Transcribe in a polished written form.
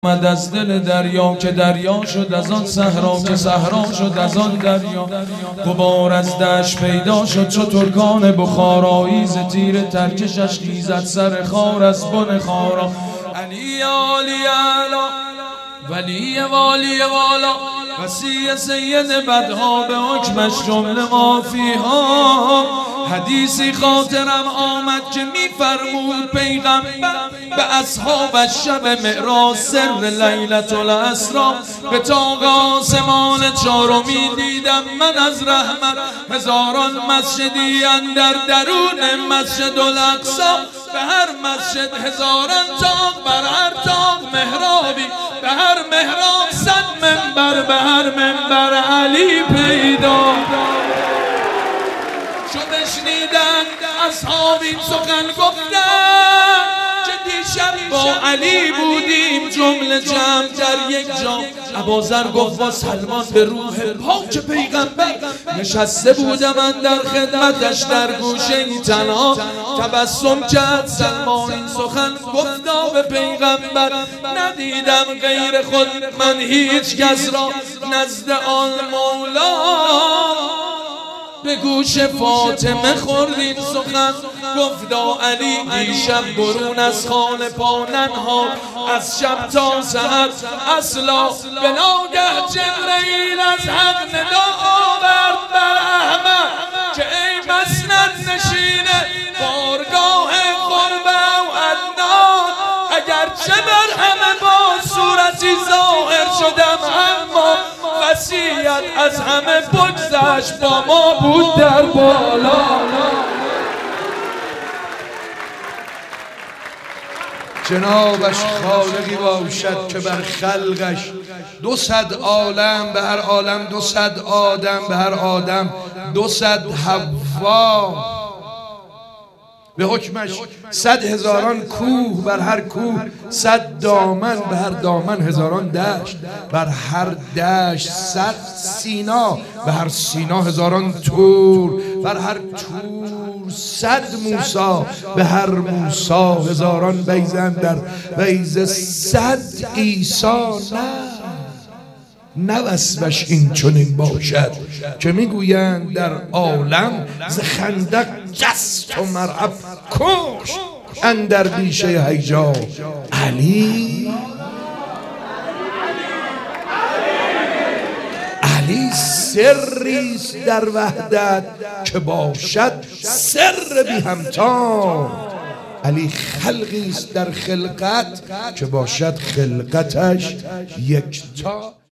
آمد از دل دریا که دریا شد از آن صحرا که صحرا شد از آن دریا. غبار از دشت پیدا شد چو ترکان بخارایی ز تیر ترکشش خیزد سر خار از بن خارا. علی علی علا ولی والی والا وصی سید بدها به حکمش جمله مافیها. حدیثی خاطرم آمد که میفرمود پیغمبر به اصحابش شب معراج سر لیلة الاسری به طاق آسمان چهارمی دیدم من از رحمت هزاران مسجدی اندر درون مسجد الاقصی. به هر مسجد هزاران طاق بر هر طاق محرابی به هر محراب صد منبر به هر منبر علی پیدا. چو بشنیدند اصحاب این سخن گفتند که دیشب با علی بودیم جمله جمع در یک جا. ابوذر گفت با سلمان به روح پاک پیغمبر نشسته بودم من در خدمتش در گوشه تنها. تبسم کرد سلمان این سخن گفتا به پیغمبر ندیدم غیر خود من هیچ کس را نزد آن مولا. به گوش فاطمه خوردین سخن گفتا علی دیشب برون از خانه پاننها از شب تا سحر اصلا به ناگه جبرئیل از حق ندا آورد بر احمد که ای مسند نشین بارگاه قربه و عدنان. اگرچه بر همه با صورتی ظاهر شدم اما وصیت از همه بگذشت با ما بود در بالا. جنابش خالقی باشد که بر خلقش 200 عالم به هر عالم 200 آدم به هر آدم 200 حوا. به حکمش 100 هزاران کوه بر هر کوه 100 دامن به هر دامن هزاران دشت بر هر دشت 100 سینا به هر سینا هزاران تور بر هر تور 100 موسی به هر موسی هزاران بیضه در بیضه 100 عیسی. نه وصفش این چنین باشد که میگویند در عالم ز خندق جست و مرعب کشت اندر بیشه هیجا. علی سریست در وحدت که باشد سر بی همتا. علی خلقیست در خلقت که باشد خلقتش یکتا.